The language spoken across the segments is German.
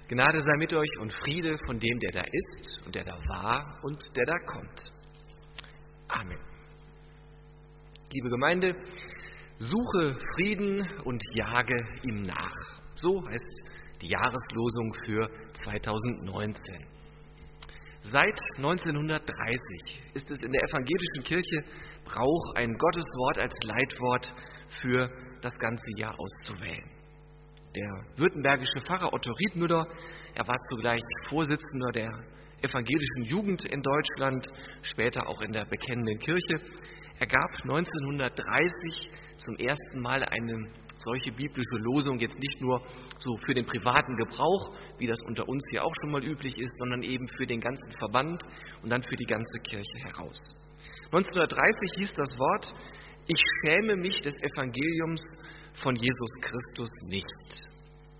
Gnade sei mit euch und Friede von dem, der da ist und der da war und der da kommt. Amen. Liebe Gemeinde, suche Frieden und jage ihm nach. So heißt die Jahreslosung für 2019. Seit 1930 ist es in der evangelischen Kirche Brauch, ein Gotteswort als Leitwort für das ganze Jahr auszuwählen. Der württembergische Pfarrer Otto Riedmüller, er war zugleich Vorsitzender der evangelischen Jugend in Deutschland, später auch in der bekennenden Kirche. Er gab 1930 zum ersten Mal eine solche biblische Losung, jetzt nicht nur so für den privaten Gebrauch, wie das unter uns hier auch schon mal üblich ist, sondern eben für den ganzen Verband und dann für die ganze Kirche heraus. 1930 hieß das Wort: Ich schäme mich des Evangeliums von Jesus Christus nicht.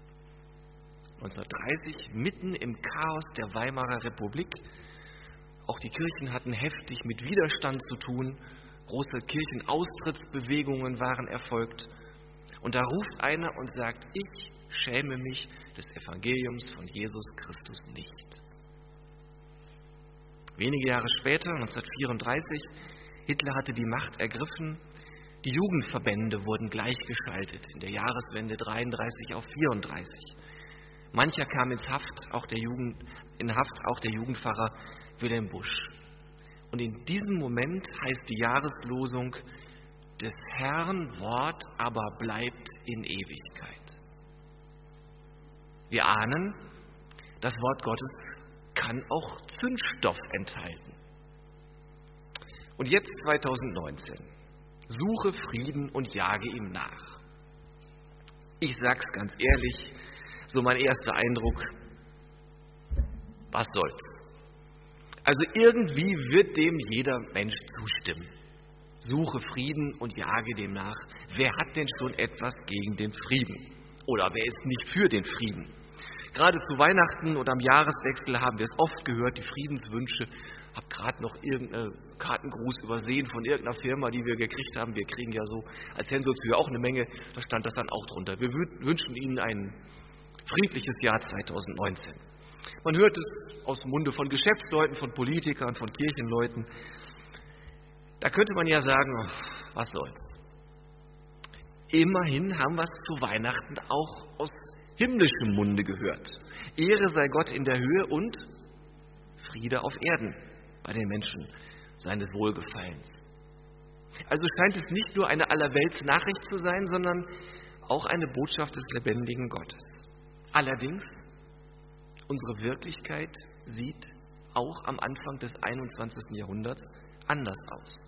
1930, mitten im Chaos der Weimarer Republik, auch die Kirchen hatten heftig mit Widerstand zu tun, große Kirchenaustrittsbewegungen waren erfolgt, und da ruft einer und sagt: Ich schäme mich des Evangeliums von Jesus Christus nicht. Wenige Jahre später, 1934, Hitler hatte die Macht ergriffen, die Jugendverbände wurden gleichgeschaltet in der Jahreswende 33 auf 34. Mancher kam in Haft, auch der Jugendpfarrer Wilhelm Busch. Und in diesem Moment heißt die Jahreslosung: Des Herrn Wort aber bleibt in Ewigkeit. Wir ahnen, das Wort Gottes kann auch Zündstoff enthalten. Und jetzt 2019. Suche Frieden und jage ihm nach. Ich sag's ganz ehrlich, so mein erster Eindruck: Was soll's? Also irgendwie wird dem jeder Mensch zustimmen. Suche Frieden und jage dem nach. Wer hat denn schon etwas gegen den Frieden? Oder wer ist nicht für den Frieden? Gerade zu Weihnachten oder am Jahreswechsel haben wir es oft gehört, die Friedenswünsche. Ich habe gerade noch irgendeinen Kartengruß übersehen von irgendeiner Firma, die wir gekriegt haben. Wir kriegen ja so als Sensor auch eine Menge, da stand das dann auch drunter. Wir wünschen Ihnen ein friedliches Jahr 2019. Man hört es aus dem Munde von Geschäftsleuten, von Politikern, von Kirchenleuten. Da könnte man ja sagen: Was soll's? Immerhin haben wir es zu Weihnachten auch aus himmlischem Munde gehört. Ehre sei Gott in der Höhe und Friede auf Erden bei den Menschen seines Wohlgefallens. Also scheint es nicht nur eine Allerweltsnachricht zu sein, sondern auch eine Botschaft des lebendigen Gottes. Allerdings, unsere Wirklichkeit sieht auch am Anfang des 21. Jahrhunderts anders aus.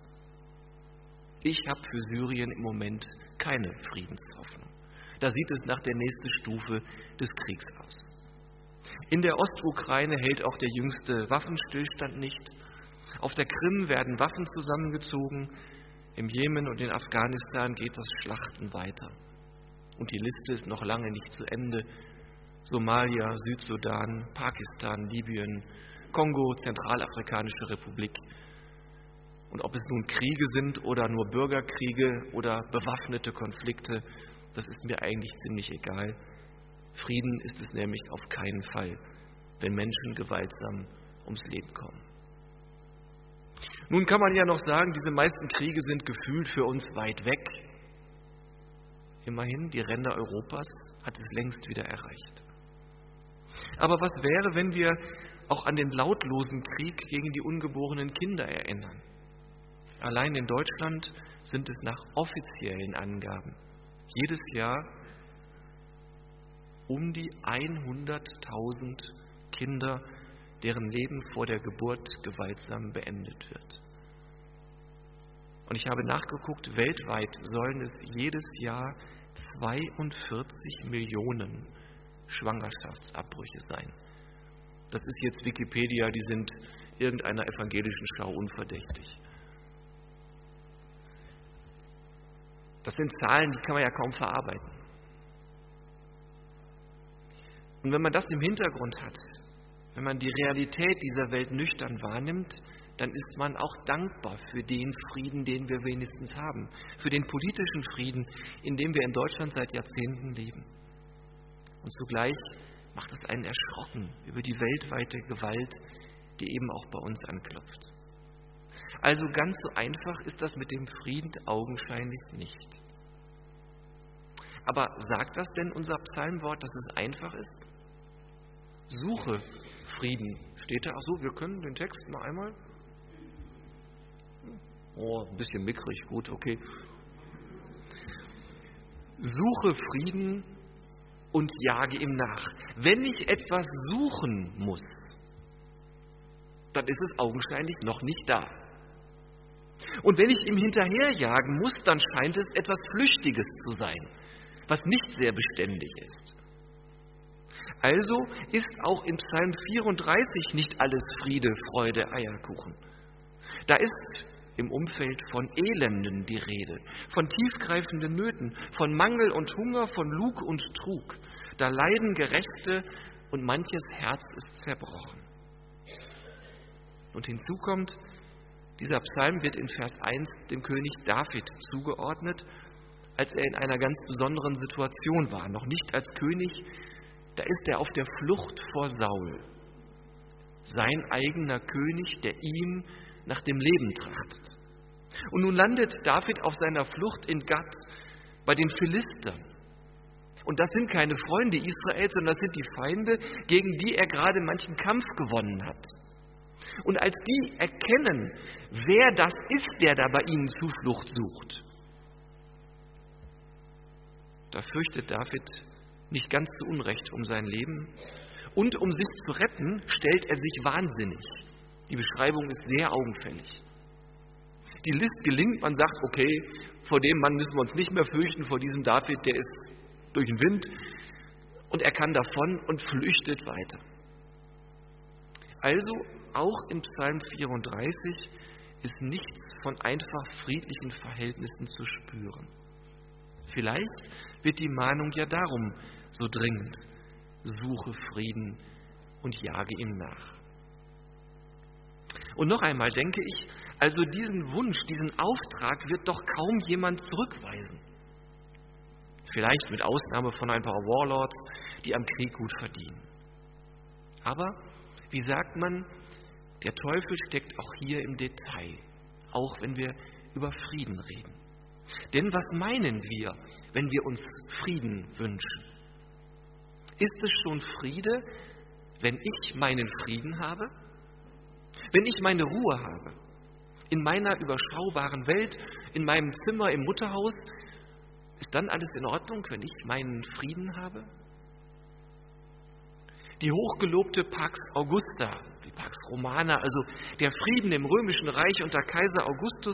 Ich habe für Syrien im Moment keine Friedenshoffnung. Da sieht es nach der nächsten Stufe des Kriegs aus. In der Ostukraine hält auch der jüngste Waffenstillstand nicht. Auf der Krim werden Waffen zusammengezogen. Im Jemen und in Afghanistan geht das Schlachten weiter. Und die Liste ist noch lange nicht zu Ende. Somalia, Südsudan, Pakistan, Libyen, Kongo, Zentralafrikanische Republik. Und ob es nun Kriege sind oder nur Bürgerkriege oder bewaffnete Konflikte, das ist mir eigentlich ziemlich egal. Frieden ist es nämlich auf keinen Fall, wenn Menschen gewaltsam ums Leben kommen. Nun kann man ja noch sagen, diese meisten Kriege sind gefühlt für uns weit weg. Immerhin, die Ränder Europas hat es längst wieder erreicht. Aber was wäre, wenn wir auch an den lautlosen Krieg gegen die ungeborenen Kinder erinnern? Allein in Deutschland sind es nach offiziellen Angaben jedes Jahr um die 100.000 Kinder, deren Leben vor der Geburt gewaltsam beendet wird. Und ich habe nachgeguckt, weltweit sollen es jedes Jahr 42 Millionen Schwangerschaftsabbrüche sein. Das ist jetzt Wikipedia, die sind irgendeiner evangelischen Schau unverdächtig. Das sind Zahlen, die kann man ja kaum verarbeiten. Und wenn man das im Hintergrund hat, wenn man die Realität dieser Welt nüchtern wahrnimmt, dann ist man auch dankbar für den Frieden, den wir wenigstens haben. Für den politischen Frieden, in dem wir in Deutschland seit Jahrzehnten leben. Und zugleich macht es einen erschrocken über die weltweite Gewalt, die eben auch bei uns anklopft. Also ganz so einfach ist das mit dem Frieden augenscheinlich nicht. Aber sagt das denn unser Psalmwort, dass es einfach ist? Suche Frieden. Steht da? Ach so, wir können den Text mal einmal. Oh, ein bisschen mickrig, gut, okay. Suche Frieden und jage ihm nach. Wenn ich etwas suchen muss, dann ist es augenscheinlich noch nicht da. Und wenn ich ihm hinterherjagen muss, dann scheint es etwas Flüchtiges zu sein, was nicht sehr beständig ist. Also ist auch im Psalm 34 nicht alles Friede, Freude, Eierkuchen. Da ist im Umfeld von Elenden die Rede, von tiefgreifenden Nöten, von Mangel und Hunger, von Lug und Trug. Da leiden Gerechte und manches Herz ist zerbrochen. Und hinzu kommt, dieser Psalm wird in Vers 1 dem König David zugeordnet, als er in einer ganz besonderen Situation war. Noch nicht als König, da ist er auf der Flucht vor Saul. Sein eigener König, der ihm nach dem Leben trachtet. Und nun landet David auf seiner Flucht in Gat bei den Philistern. Und das sind keine Freunde Israels, sondern das sind die Feinde, gegen die er gerade manchen Kampf gewonnen hat. Und als die erkennen, wer das ist, der da bei ihnen Zuflucht sucht, da fürchtet David nicht ganz zu Unrecht um sein Leben. Und um sich zu retten, stellt er sich wahnsinnig. Die Beschreibung ist sehr augenfällig. Die List gelingt, man sagt, okay, vor dem Mann müssen wir uns nicht mehr fürchten, vor diesem David, der ist durch den Wind und er kann davon und flüchtet weiter. Also auch im Psalm 34 ist nichts von einfach friedlichen Verhältnissen zu spüren. Vielleicht wird die Mahnung ja darum so dringend: Suche Frieden und jage ihm nach. Und noch einmal denke ich, also diesen Wunsch, diesen Auftrag wird doch kaum jemand zurückweisen. Vielleicht mit Ausnahme von ein paar Warlords, die am Krieg gut verdienen. Aber, wie sagt man, der Teufel steckt auch hier im Detail, auch wenn wir über Frieden reden. Denn was meinen wir, wenn wir uns Frieden wünschen? Ist es schon Friede, wenn ich meinen Frieden habe? Wenn ich meine Ruhe habe? In meiner überschaubaren Welt, in meinem Zimmer im Mutterhaus, ist dann alles in Ordnung, wenn ich meinen Frieden habe? Die hochgelobte Pax Augusta, die Pax Romana, also der Frieden im Römischen Reich unter Kaiser Augustus,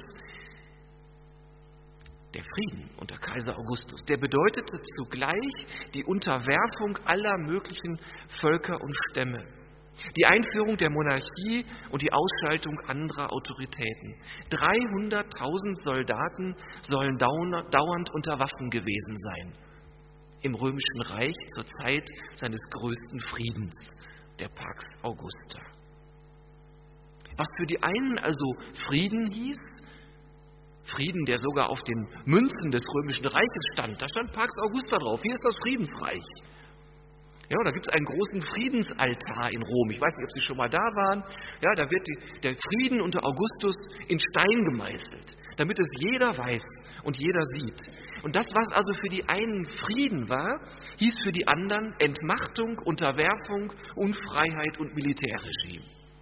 der Frieden unter Kaiser Augustus, der bedeutete zugleich die Unterwerfung aller möglichen Völker und Stämme, die Einführung der Monarchie und die Ausschaltung anderer Autoritäten. 300.000 Soldaten sollen dauernd unter Waffen gewesen sein im Römischen Reich zur Zeit seines größten Friedens, der Pax Augusta. Was für die einen also Frieden hieß, Frieden, der sogar auf den Münzen des Römischen Reiches stand, da stand Pax Augusta drauf, hier ist das Friedensreich. Ja, und da gibt es einen großen Friedensaltar in Rom. Ich weiß nicht, ob Sie schon mal da waren. Ja, da wird der Frieden unter Augustus in Stein gemeißelt, damit es jeder weiß und jeder sieht. Und das, was also für die einen Frieden war, hieß für die anderen Entmachtung, Unterwerfung, Unfreiheit und Militärregime.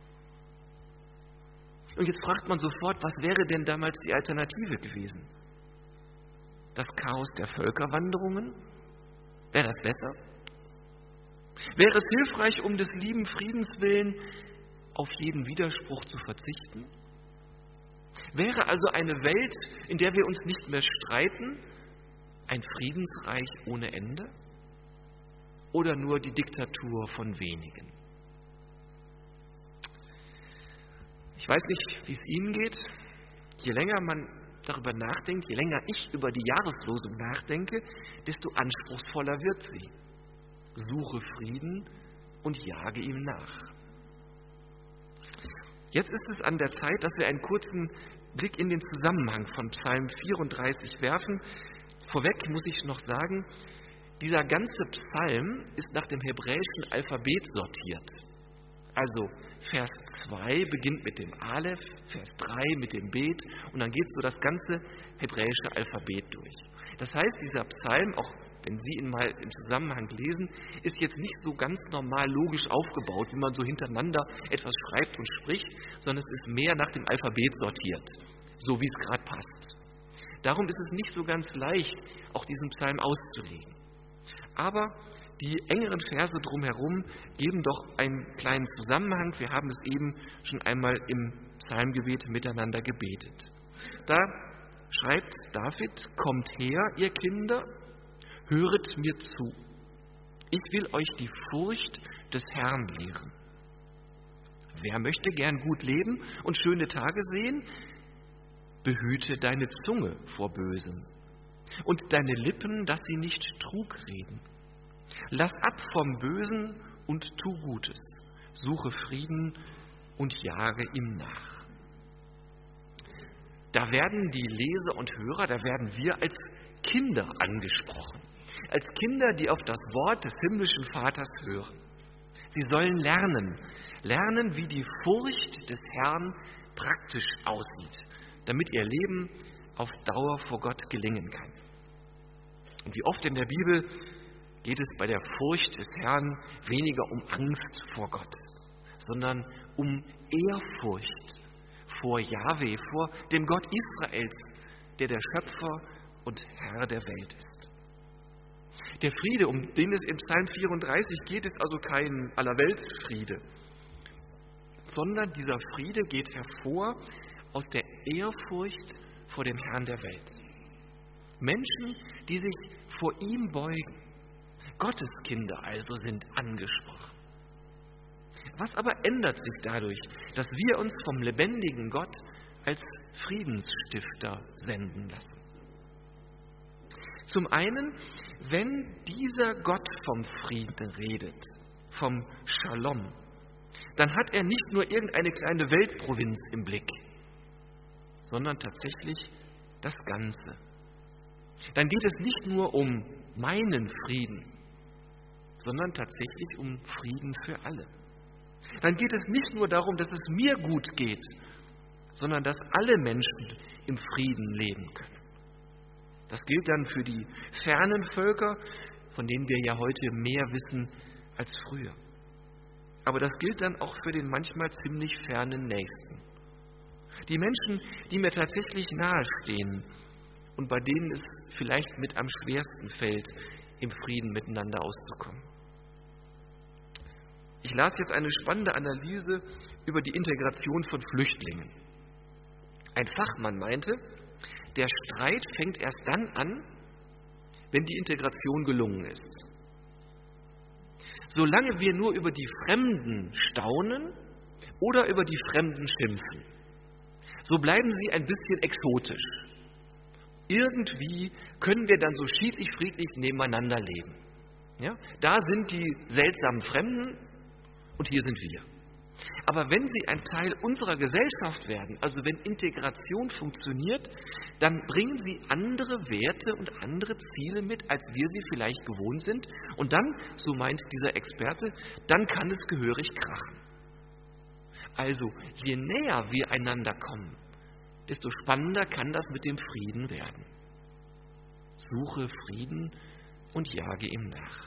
Und jetzt fragt man sofort, was wäre denn damals die Alternative gewesen? Das Chaos der Völkerwanderungen? Wäre das besser? Wäre es hilfreich, um des lieben Friedens willen auf jeden Widerspruch zu verzichten? Wäre also eine Welt, in der wir uns nicht mehr streiten, ein Friedensreich ohne Ende? Oder nur die Diktatur von wenigen? Ich weiß nicht, wie es Ihnen geht. Je länger man darüber nachdenkt, je länger ich über die Jahreslosung nachdenke, desto anspruchsvoller wird sie. Suche Frieden und jage ihm nach. Jetzt ist es an der Zeit, dass wir einen kurzen Blick in den Zusammenhang von Psalm 34 werfen. Vorweg muss ich noch sagen, Dieser ganze Psalm ist nach dem hebräischen Alphabet sortiert. Also Vers 2 beginnt mit dem Aleph, Vers 3 mit dem Bet und dann geht so das ganze hebräische Alphabet durch. Das heißt, dieser Psalm, auch wenn Sie ihn mal im Zusammenhang lesen, ist jetzt nicht so ganz normal logisch aufgebaut, wie man so hintereinander etwas schreibt und spricht, sondern es ist mehr nach dem Alphabet sortiert, so wie es gerade passt. Darum ist es nicht so ganz leicht, auch diesen Psalm auszulegen. Aber die engeren Verse drumherum geben doch einen kleinen Zusammenhang. Wir haben es eben schon einmal im Psalmgebet miteinander gebetet. Da schreibt David: Kommt her, ihr Kinder, höret mir zu. Ich will euch die Furcht des Herrn lehren. Wer möchte gern gut leben und schöne Tage sehen? Behüte deine Zunge vor Bösem und deine Lippen, dass sie nicht Trug reden. Lass ab vom Bösen und tu Gutes. Suche Frieden und jage ihm nach. Da werden die Leser und Hörer, da werden wir als Kinder angesprochen. Als Kinder, die auf das Wort des himmlischen Vaters hören. Sie sollen lernen, wie die Furcht des Herrn praktisch aussieht, damit ihr Leben auf Dauer vor Gott gelingen kann. Und wie oft in der Bibel geht es bei der Furcht des Herrn weniger um Angst vor Gott, sondern um Ehrfurcht vor Jahwe, vor dem Gott Israels, der Schöpfer und Herr der Welt ist. Der Friede, um den es im Psalm 34 geht, ist also kein Allerweltsfriede, sondern dieser Friede geht hervor aus der Ehrfurcht vor dem Herrn der Welt. Menschen, die sich vor ihm beugen, Gottes Kinder also sind angesprochen. Was aber ändert sich dadurch, dass wir uns vom lebendigen Gott als Friedensstifter senden lassen? Zum einen, wenn dieser Gott vom Frieden redet, vom Shalom, dann hat er nicht nur irgendeine kleine Weltprovinz im Blick, sondern tatsächlich das Ganze. Dann geht es nicht nur um meinen Frieden, sondern tatsächlich um Frieden für alle. Dann geht es nicht nur darum, dass es mir gut geht, sondern dass alle Menschen im Frieden leben können. Das gilt dann für die fernen Völker, von denen wir ja heute mehr wissen als früher. Aber das gilt dann auch für den manchmal ziemlich fernen Nächsten. Die Menschen, die mir tatsächlich nahestehen und bei denen es vielleicht mit am schwersten fällt, im Frieden miteinander auszukommen. Ich las jetzt eine spannende Analyse über die Integration von Flüchtlingen. Ein Fachmann meinte, der Streit fängt erst dann an, wenn die Integration gelungen ist. Solange wir nur über die Fremden staunen oder über die Fremden schimpfen, so bleiben sie ein bisschen exotisch. Irgendwie können wir dann so schiedlich, friedlich nebeneinander leben. Ja? Da sind die seltsamen Fremden und hier sind wir. Aber wenn sie ein Teil unserer Gesellschaft werden, also wenn Integration funktioniert, dann bringen sie andere Werte und andere Ziele mit, als wir sie vielleicht gewohnt sind. Und dann, so meint dieser Experte, dann kann es gehörig krachen. Also, je näher wir einander kommen, desto spannender kann das mit dem Frieden werden. Suche Frieden und jage ihm nach.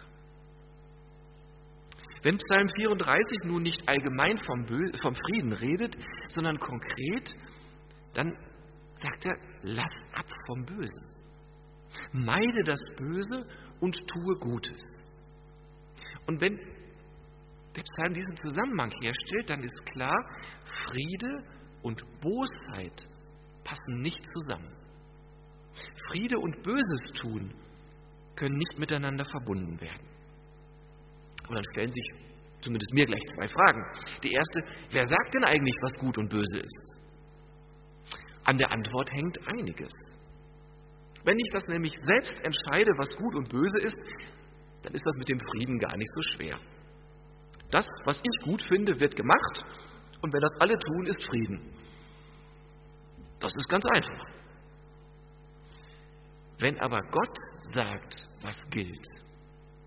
Wenn Psalm 34 nun nicht allgemein vom Frieden redet, sondern konkret, dann sagt er, lass ab vom Bösen. Meide das Böse und tue Gutes. Und wenn der Psalm diesen Zusammenhang herstellt, dann ist klar, Friede und Bosheit passen nicht zusammen. Friede und Böses tun können nicht miteinander verbunden werden. Und dann stellen sich zumindest mir gleich zwei Fragen. Die erste, wer sagt denn eigentlich, was gut und böse ist? An der Antwort hängt einiges. Wenn ich das nämlich selbst entscheide, was gut und böse ist, dann ist das mit dem Frieden gar nicht so schwer. Das, was ich gut finde, wird gemacht und wenn das alle tun, ist Frieden. Das ist ganz einfach. Wenn aber Gott sagt, was gilt,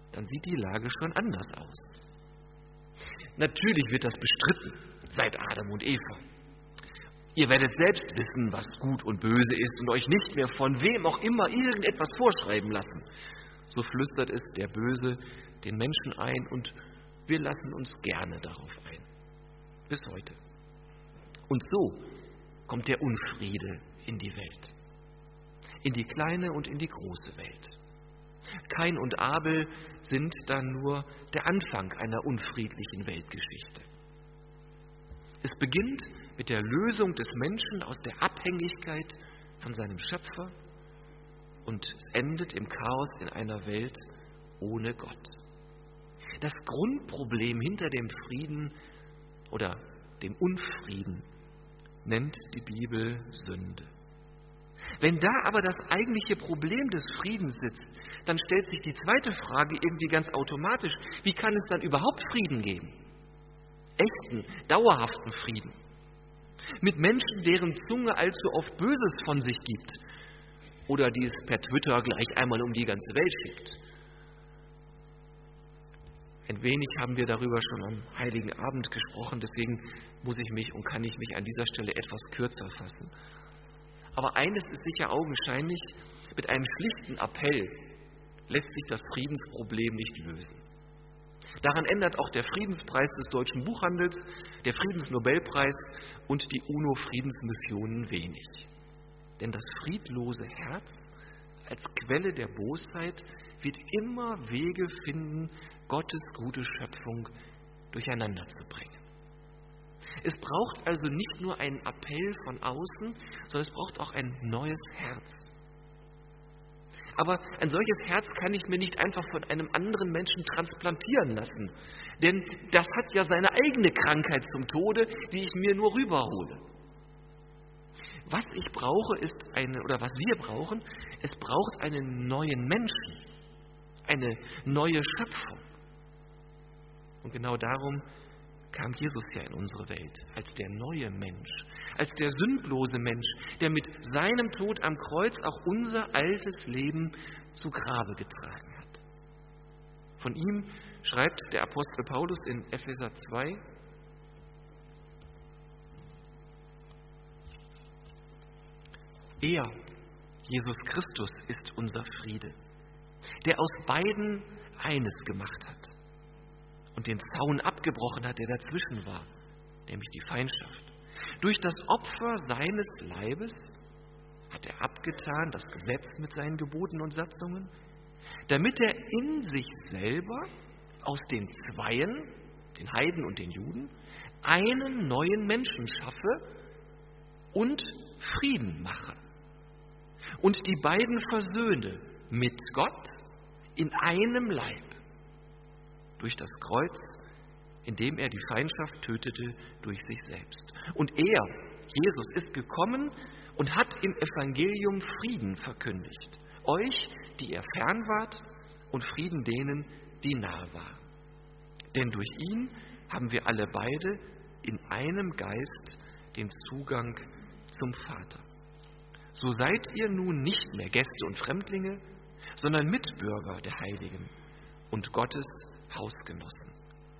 dann sieht die Lage schon anders aus. Natürlich wird das bestritten seit Adam und Eva. Ihr werdet selbst wissen, was gut und böse ist und euch nicht mehr von wem auch immer irgendetwas vorschreiben lassen. So flüstert es der Böse den Menschen ein und wir lassen uns gerne darauf ein. Bis heute. Und so kommt der Unfriede in die Welt. In die kleine und in die große Welt. Kain und Abel sind dann nur der Anfang einer unfriedlichen Weltgeschichte. Es beginnt mit der Lösung des Menschen aus der Abhängigkeit von seinem Schöpfer und es endet im Chaos in einer Welt ohne Gott. Das Grundproblem hinter dem Frieden oder dem Unfrieden nennt die Bibel Sünde. Wenn da aber das eigentliche Problem des Friedens sitzt, dann stellt sich die zweite Frage irgendwie ganz automatisch: Wie kann es dann überhaupt Frieden geben? Echten, dauerhaften Frieden. Mit Menschen, deren Zunge allzu oft Böses von sich gibt oder die es per Twitter gleich einmal um die ganze Welt schickt. Ein wenig haben wir darüber schon am Heiligen Abend gesprochen, deswegen muss ich mich und kann ich mich an dieser Stelle etwas kürzer fassen. Aber eines ist sicher augenscheinlich: Mit einem schlichten Appell lässt sich das Friedensproblem nicht lösen. Daran ändert auch der Friedenspreis des deutschen Buchhandels, der Friedensnobelpreis und die UNO-Friedensmissionen wenig. Denn das friedlose Herz als Quelle der Bosheit wird immer Wege finden, Gottes gute Schöpfung durcheinander zu bringen. Es braucht also nicht nur einen Appell von außen, sondern es braucht auch ein neues Herz. Aber ein solches Herz kann ich mir nicht einfach von einem anderen Menschen transplantieren lassen. Denn das hat ja seine eigene Krankheit zum Tode, die ich mir nur rüberhole. Was ich brauche, was wir brauchen, es braucht einen neuen Menschen, eine neue Schöpfung. Und genau darum kam Jesus ja in unsere Welt, als der neue Mensch, als der sündlose Mensch, der mit seinem Tod am Kreuz auch unser altes Leben zu Grabe getragen hat. Von ihm schreibt der Apostel Paulus in Epheser 2: Er, Jesus Christus, ist unser Friede, der aus beiden eines gemacht hat und den Zaun abgebrochen hat, der dazwischen war, nämlich die Feindschaft. Durch das Opfer seines Leibes hat er abgetan das Gesetz mit seinen Geboten und Satzungen, damit er in sich selber aus den Zweien, den Heiden und den Juden, einen neuen Menschen schaffe und Frieden mache und die beiden versöhne mit Gott in einem Leib durch das Kreuz, indem er die Feindschaft tötete durch sich selbst. Und er, Jesus, ist gekommen und hat im Evangelium Frieden verkündigt. Euch, die ihr fern wart, und Frieden denen, die nahe waren. Denn durch ihn haben wir alle beide in einem Geist den Zugang zum Vater. So seid ihr nun nicht mehr Gäste und Fremdlinge, sondern Mitbürger der Heiligen und Gottes Hausgenossen.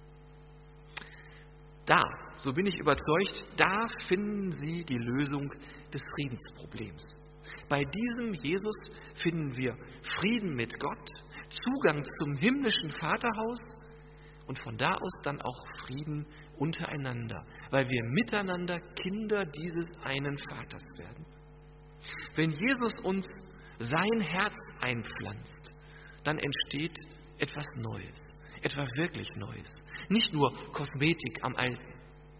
Da, so bin ich überzeugt, da finden Sie die Lösung des Friedensproblems. Bei diesem Jesus finden wir Frieden mit Gott, Zugang zum himmlischen Vaterhaus und von da aus dann auch Frieden untereinander, weil wir miteinander Kinder dieses einen Vaters werden. Wenn Jesus uns sein Herz einpflanzt, dann entsteht etwas Neues, etwas wirklich Neues, nicht nur Kosmetik am Alten.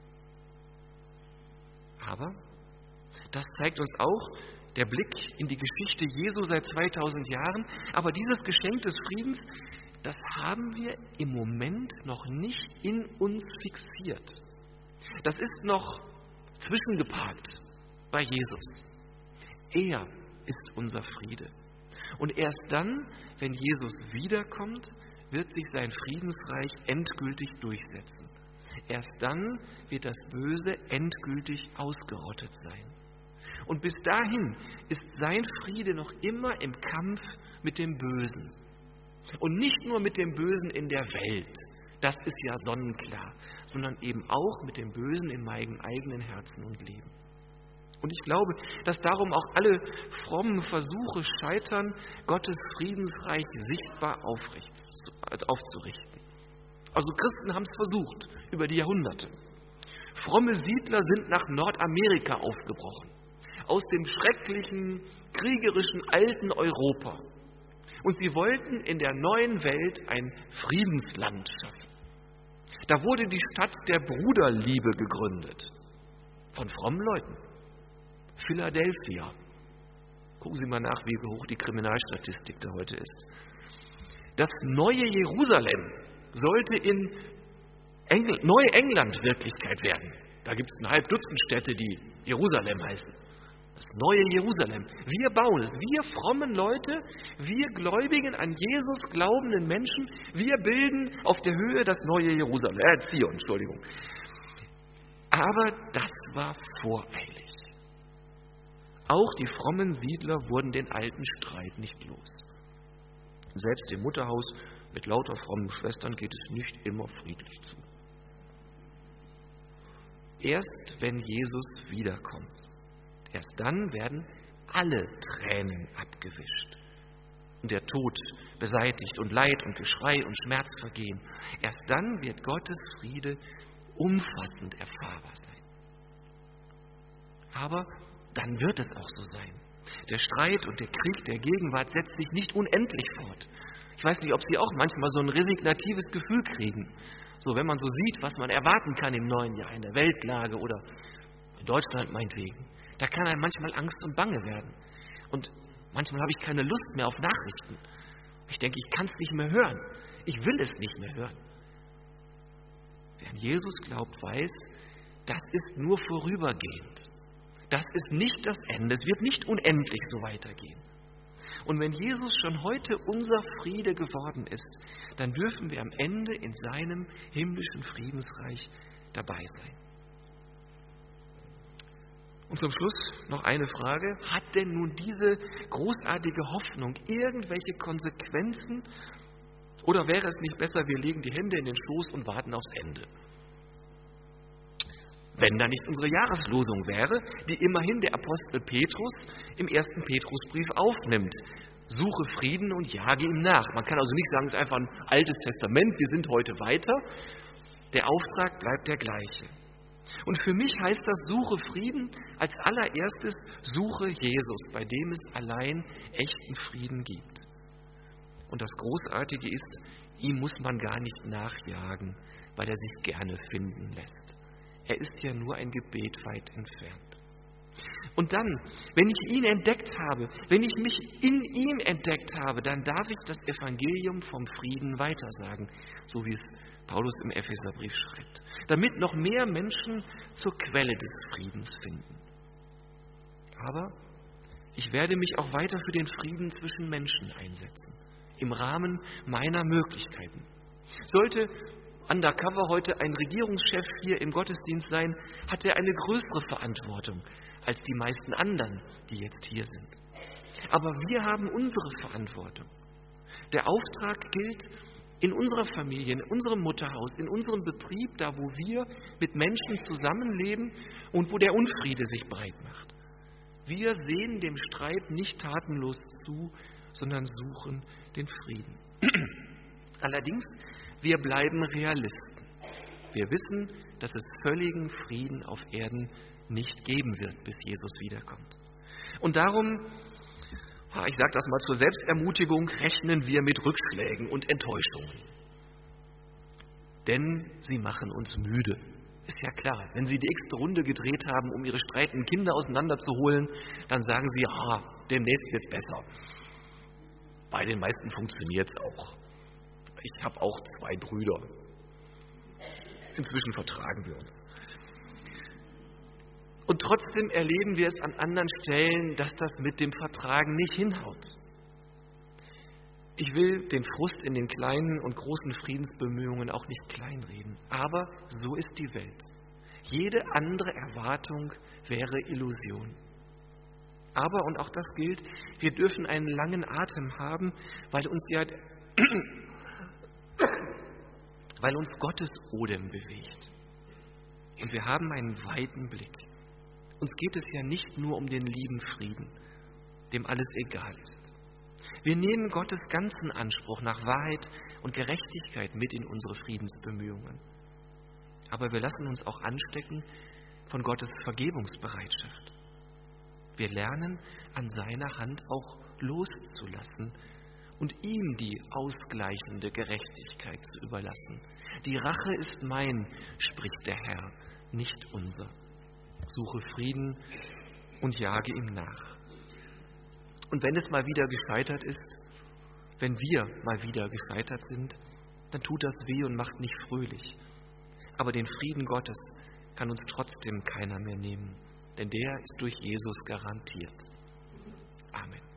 Aber das zeigt uns auch der Blick in die Geschichte Jesu seit 2000 Jahren. Aber dieses Geschenk des Friedens, das haben wir im Moment noch nicht in uns fixiert. Das ist noch zwischengeparkt bei Jesus. Er ist unser Friede. Und erst dann, wenn Jesus wiederkommt, wird sich sein Friedensreich endgültig durchsetzen. Erst dann wird das Böse endgültig ausgerottet sein. Und bis dahin ist sein Friede noch immer im Kampf mit dem Bösen. Und nicht nur mit dem Bösen in der Welt, das ist ja sonnenklar, sondern eben auch mit dem Bösen in meinem eigenen Herzen und Leben. Und ich glaube, dass darum auch alle frommen Versuche scheitern, Gottes Friedensreich sichtbar aufzurichten. Also Christen haben es versucht, über die Jahrhunderte. Fromme Siedler sind nach Nordamerika aufgebrochen, aus dem schrecklichen, kriegerischen, alten Europa. Und sie wollten in der neuen Welt ein Friedensland schaffen. Da wurde die Stadt der Bruderliebe gegründet, von frommen Leuten. Philadelphia. Gucken Sie mal nach, wie hoch die Kriminalstatistik da heute ist. Das neue Jerusalem sollte in Neuengland Wirklichkeit werden. Da gibt es ein halb Dutzend Städte, die Jerusalem heißen. Das neue Jerusalem. Wir bauen es. Wir frommen Leute, wir Gläubigen, an Jesus glaubenden Menschen, wir bilden auf der Höhe das neue Jerusalem. Zion, Entschuldigung. Aber das war voreilig. Auch die frommen Siedler wurden den alten Streit nicht los. Selbst im Mutterhaus mit lauter frommen Schwestern geht es nicht immer friedlich zu. Erst wenn Jesus wiederkommt, erst dann werden alle Tränen abgewischt und der Tod beseitigt und Leid und Geschrei und Schmerz vergehen. Erst dann wird Gottes Friede umfassend erfahrbar sein. Aber dann wird es auch so sein. Der Streit und der Krieg der Gegenwart setzt sich nicht unendlich fort. Ich weiß nicht, ob Sie auch manchmal so ein resignatives Gefühl kriegen. So, wenn man so sieht, was man erwarten kann im neuen Jahr, in der Weltlage oder in Deutschland meinetwegen. Da kann einem manchmal Angst und Bange werden. Und manchmal habe ich keine Lust mehr auf Nachrichten. Ich denke, ich kann es nicht mehr hören. Ich will es nicht mehr hören. Wer an Jesus glaubt, weiß, das ist nur vorübergehend. Das ist nicht das Ende. Es wird nicht unendlich so weitergehen. Und wenn Jesus schon heute unser Friede geworden ist, dann dürfen wir am Ende in seinem himmlischen Friedensreich dabei sein. Und zum Schluss noch eine Frage. Hat denn nun diese großartige Hoffnung irgendwelche Konsequenzen? Oder wäre es nicht besser, wir legen die Hände in den Schoß und warten aufs Ende? Wenn da nicht unsere Jahreslosung wäre, die immerhin der Apostel Petrus im 1. Petrusbrief aufnimmt. Suche Frieden und jage ihm nach. Man kann also nicht sagen, es ist einfach ein altes Testament, wir sind heute weiter. Der Auftrag bleibt der gleiche. Und für mich heißt das, suche Frieden, als allererstes suche Jesus, bei dem es allein echten Frieden gibt. Und das Großartige ist, ihm muss man gar nicht nachjagen, weil er sich gerne finden lässt. Er ist ja nur ein Gebet weit entfernt. Und dann, wenn ich ihn entdeckt habe, wenn ich mich in ihm entdeckt habe, dann darf ich das Evangelium vom Frieden weitersagen, so wie es Paulus im Epheserbrief schreibt, damit noch mehr Menschen zur Quelle des Friedens finden. Aber ich werde mich auch weiter für den Frieden zwischen Menschen einsetzen, im Rahmen meiner Möglichkeiten. Sollte undercover heute ein Regierungschef hier im Gottesdienst sein, hat er eine größere Verantwortung als die meisten anderen, die jetzt hier sind. Aber wir haben unsere Verantwortung. Der Auftrag gilt in unserer Familie, in unserem Mutterhaus, in unserem Betrieb, da wo wir mit Menschen zusammenleben und wo der Unfriede sich breit macht. Wir sehen dem Streit nicht tatenlos zu, sondern suchen den Frieden. Allerdings, wir bleiben Realisten. Wir wissen, dass es völligen Frieden auf Erden nicht geben wird, bis Jesus wiederkommt. Und darum, ich sage das mal zur Selbstermutigung, rechnen wir mit Rückschlägen und Enttäuschungen. Denn sie machen uns müde. Ist ja klar, wenn Sie die x-te Runde gedreht haben, um Ihre streitenden Kinder auseinanderzuholen, dann sagen Sie, demnächst wird es besser. Bei den meisten funktioniert es auch. Ich habe auch 2 Brüder. Inzwischen vertragen wir uns. Und trotzdem erleben wir es an anderen Stellen, dass das mit dem Vertragen nicht hinhaut. Ich will den Frust in den kleinen und großen Friedensbemühungen auch nicht kleinreden. Aber so ist die Welt. Jede andere Erwartung wäre Illusion. Aber, und auch das gilt, wir dürfen einen langen Atem haben, weil uns ja weil uns Gottes Odem bewegt. Und wir haben einen weiten Blick. Uns geht es ja nicht nur um den lieben Frieden, dem alles egal ist. Wir nehmen Gottes ganzen Anspruch nach Wahrheit und Gerechtigkeit mit in unsere Friedensbemühungen. Aber wir lassen uns auch anstecken von Gottes Vergebungsbereitschaft. Wir lernen, an seiner Hand auch loszulassen und ihm die ausgleichende Gerechtigkeit zu überlassen. Die Rache ist mein, spricht der Herr, nicht unser. Suche Frieden und jage ihm nach. Und wenn es mal wieder gescheitert ist, wenn wir mal wieder gescheitert sind, dann tut das weh und macht nicht fröhlich. Aber den Frieden Gottes kann uns trotzdem keiner mehr nehmen, denn der ist durch Jesus garantiert. Amen.